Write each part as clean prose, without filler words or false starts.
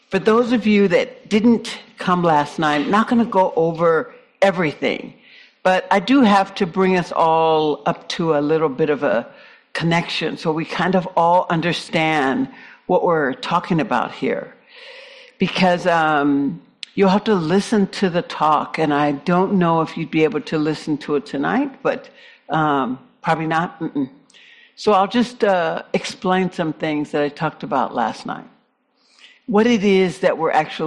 For those of you that didn't come last night, I'm not going to go over everything, but I do have to bring us all up to a little bit of a connection so we kind of all understand what we're talking about here. Because you'll have to listen to the talk, and I don't know if you'd be able to listen to it tonight, but probably not. So I'll just explain some things that I talked about last night. What it is that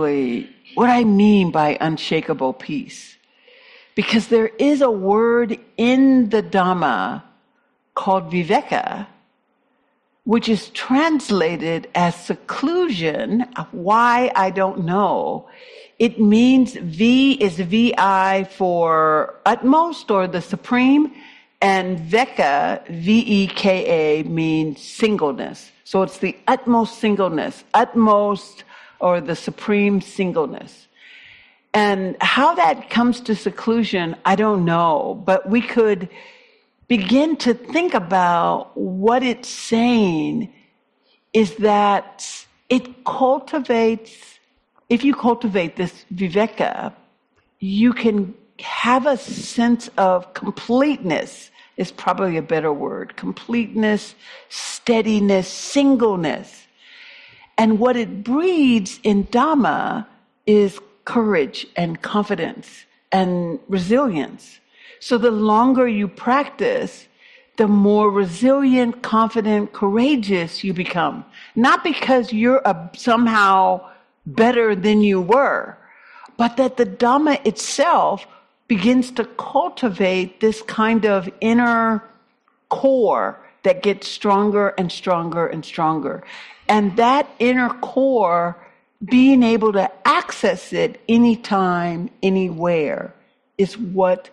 what I mean by unshakable peace. Because there is a word in the Dhamma called viveka, which is translated as seclusion. Why, I don't know. It means V is VI for utmost or the supreme, and veka, VEKA, means singleness. So it's the utmost singleness, utmost or the supreme singleness. And how that comes to seclusion, I don't know, but we could begin to think about what it's saying is that it cultivates, if you cultivate this viveka, you can have a sense of completeness, is probably a better word. Completeness, steadiness, singleness. And what it breeds in Dhamma is courage and confidence and resilience. So the longer you practice, the more resilient, confident, courageous you become. Not because you're somehow better than you were, but that the Dhamma itself begins to cultivate this kind of inner core that gets stronger and stronger and stronger. And that inner core, being able to access it anytime, anywhere, is what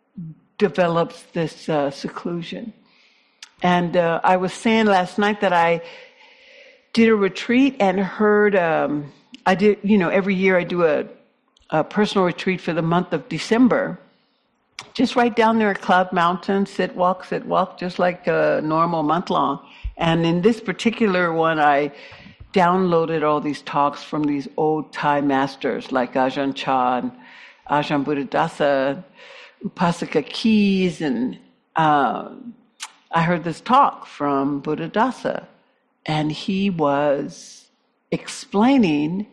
develops this seclusion. And I was saying last night that I did a retreat and heard, I did, every year I do a personal retreat for the month of December, just right down there at Cloud Mountain, sit, walk, just like a normal month long. And in this particular one, I downloaded all these talks from these old Thai masters like Ajahn Chah, Ajahn Buddhadasa, Upasaka Keys, and I heard this talk from Buddhadasa, and he was explaining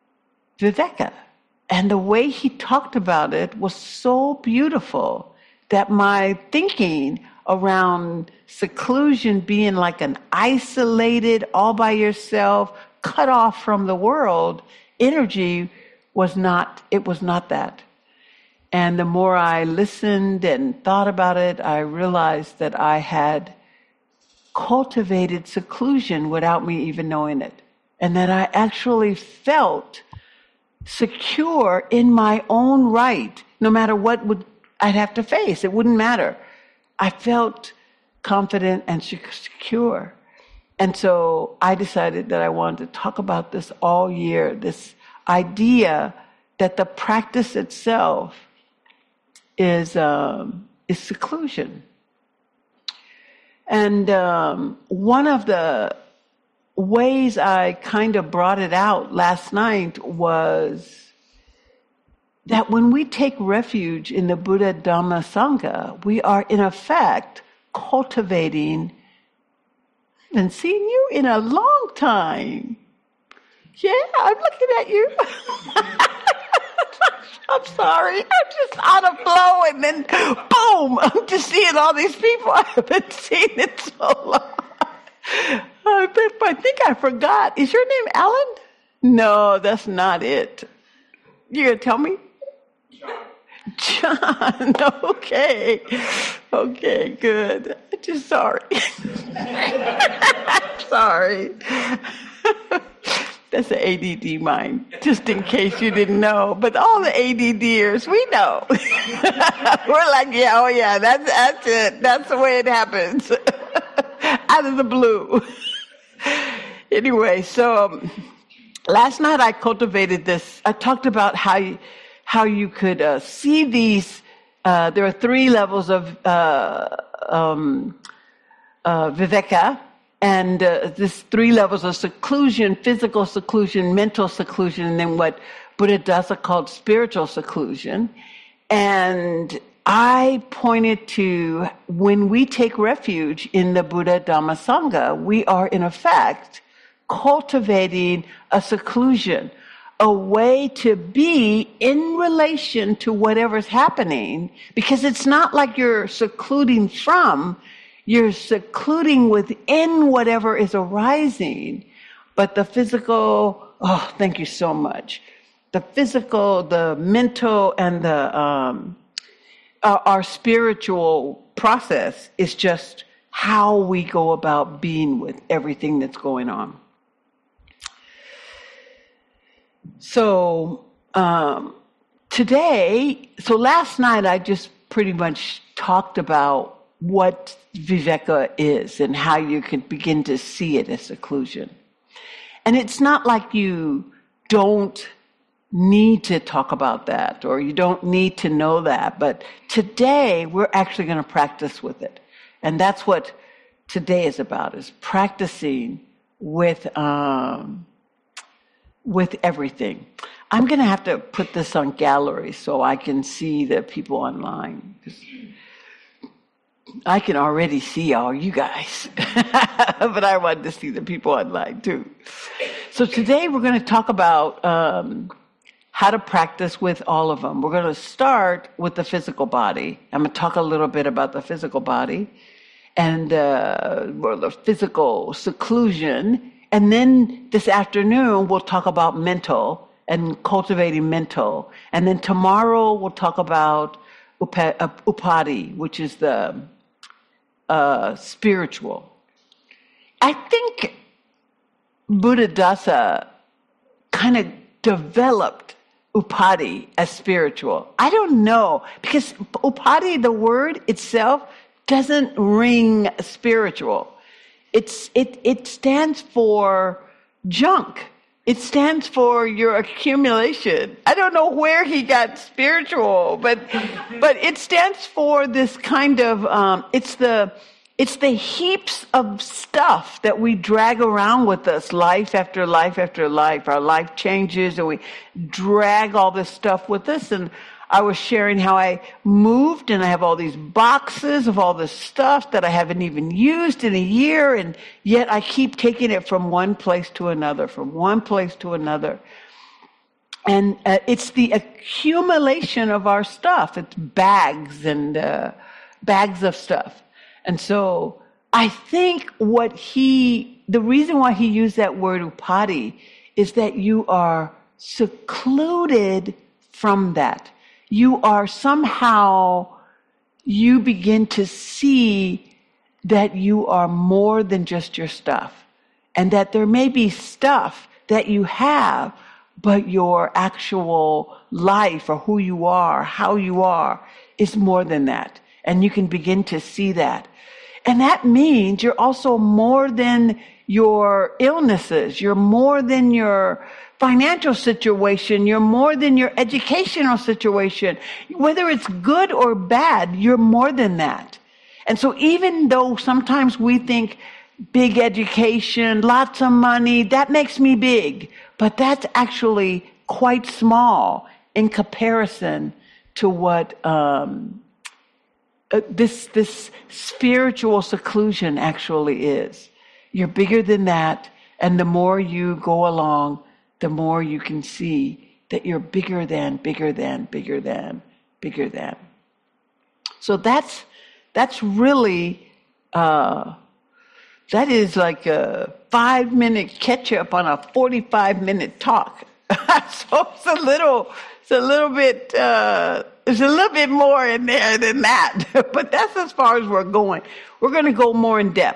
viveka. And the way he talked about it was so beautiful that my thinking around seclusion being like an isolated, all by yourself, cut off from the world energy was not that. And the more I listened and thought about it, I realized that I had cultivated seclusion without me even knowing it. And that I actually felt secure in my own right, no matter what I'd have to face. It wouldn't matter. I felt confident and secure. And so I decided that I wanted to talk about this all year, this idea that the practice itself is seclusion. And one of the ways I kind of brought it out last night was that when we take refuge in the Buddha, Dhamma, Sangha, we are in effect cultivating, I haven't seen you in a long time. Yeah, I'm looking at you. I'm sorry. I'm just out of flow, and then boom, I'm just seeing all these people I haven't seen in so long. I think I forgot. Is your name Alan? No, that's not it. You gonna tell me? John. Okay. Okay, good. I'm just sorry. Sorry. That's an ADD mind, just in case you didn't know. But all the ADDers, we know. We're like, yeah, oh yeah, that's it. That's the way it happens. Out of the blue. Anyway, so last night I cultivated this. I talked about how you could see these. There are 3 levels of viveka, And this 3 levels of seclusion: physical seclusion, mental seclusion, and then what Buddhadasa called spiritual seclusion. And I pointed to when we take refuge in the Buddha Dhamma Sangha, we are in effect cultivating a seclusion, a way to be in relation to whatever's happening, because it's not like you're secluding from, you're secluding within whatever is arising. But the physical, oh, thank you so much. The physical, the mental, and our spiritual process is just how we go about being with everything that's going on. So last night I just pretty much talked about what Viveka is and how you can begin to see it as seclusion. And it's not like you don't need to talk about that or you don't need to know that, but today we're actually going to practice with it. And that's what today is about, is practicing with everything. I'm going to have to put this on gallery so I can see the people online. I can already see all you guys, but I wanted to see the people online too. So today we're going to talk about how to practice with all of them. We're going to start with the physical body. I'm going to talk a little bit about the physical body and the physical seclusion. And then this afternoon, we'll talk about mental and cultivating mental. And then tomorrow, we'll talk about upadi, which is the spiritual. I think Buddhadasa kind of developed upadi as spiritual. I don't know, because upadi, the word itself, doesn't ring spiritual. It stands for junk. It stands for your accumulation. I don't know where he got spiritual, but it stands for this kind of it's the heaps of stuff that we drag around with us, life after life after life. Our life changes and we drag all this stuff with us. And I was sharing how I moved and I have all these boxes of all this stuff that I haven't even used in a year, and yet I keep taking it from one place to another, from one place to another. And it's the accumulation of our stuff. It's bags and bags of stuff. And so I think the reason why he used that word upadi is that you are secluded from that. You are somehow, you begin to see that you are more than just your stuff. And that there may be stuff that you have, but your actual life or who you are, how you are, is more than that. And you can begin to see that. And that means you're also more than your illnesses. You're more than your financial situation. You're more than your educational situation. Whether it's good or bad, you're more than that. And so even though sometimes we think big education, lots of money, that makes me big, but that's actually quite small in comparison to what this spiritual seclusion actually is. You're bigger than that, and the more you go along, the more you can see that you're bigger than. So that's really, that is like a 5-minute catch-up on a 45-minute talk. So it's a little bit, there's a little bit more in there than that. But that's as far as we're going. We're going to go more in depth.